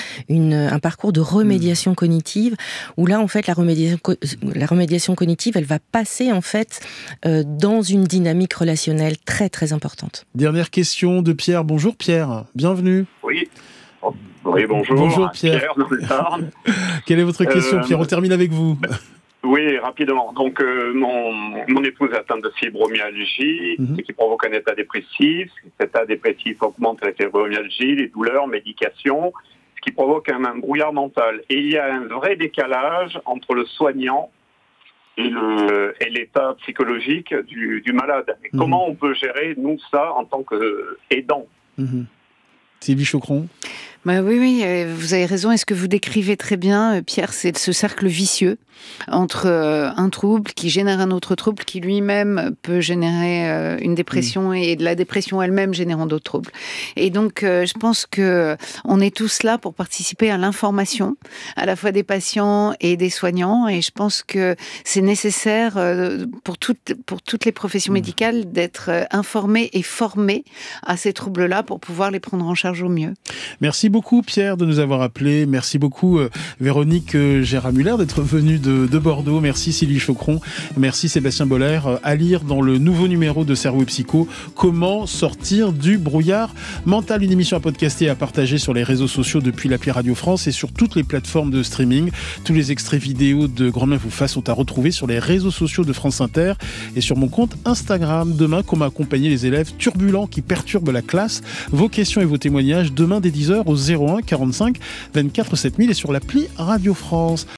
un parcours de remédiation cognitive, où là, en fait, la remédiation cognitive, elle va passer, en fait, dans une dynamique relationnelle très, très importante. Dernière question de Pierre. Bonjour Pierre, bienvenue. Oui, bonjour. Bonjour Pierre. Dans le Tarn. Quelle est votre question, Pierre? On termine avec vous. Oui, rapidement. Donc, mon épouse est atteinte de fibromyalgie, ce qui provoque un état dépressif. Cet état dépressif augmente la fibromyalgie, les douleurs, médications, ce qui provoque un brouillard mental. Et il y a un vrai décalage entre le soignant et l'état psychologique du malade. Et comment on peut gérer, nous, ça, en tant qu'aidants? Sylvie Chocron. Oui, vous avez raison. Et ce que vous décrivez très bien, Pierre, c'est ce cercle vicieux entre un trouble qui génère un autre trouble qui lui-même peut générer une dépression et de la dépression elle-même générant d'autres troubles. Et donc, je pense que on est tous là pour participer à l'information, à la fois des patients et des soignants. Et je pense que c'est nécessaire pour toutes les professions médicales d'être informés et formés à ces troubles-là pour pouvoir les prendre en charge au mieux. Merci beaucoup Pierre de nous avoir appelés. Merci beaucoup Véronique Gérard-Muller d'être venue de Bordeaux. Merci Sylvie Chocron. Merci Sébastien Boller. À lire dans le nouveau numéro de Cerveau et Psycho, Comment sortir du brouillard mental. Une émission à podcaster et à partager sur les réseaux sociaux depuis l'appli Radio France et sur toutes les plateformes de streaming. Tous les extraits vidéo de Grand Bien vous fasse sont à retrouver sur les réseaux sociaux de France Inter et sur mon compte Instagram. Demain, comment accompagner les élèves turbulents qui perturbent la classe. Vos questions et vos témoignages demain dès 10h au 01 45 24 7000 et sur l'appli Radio France.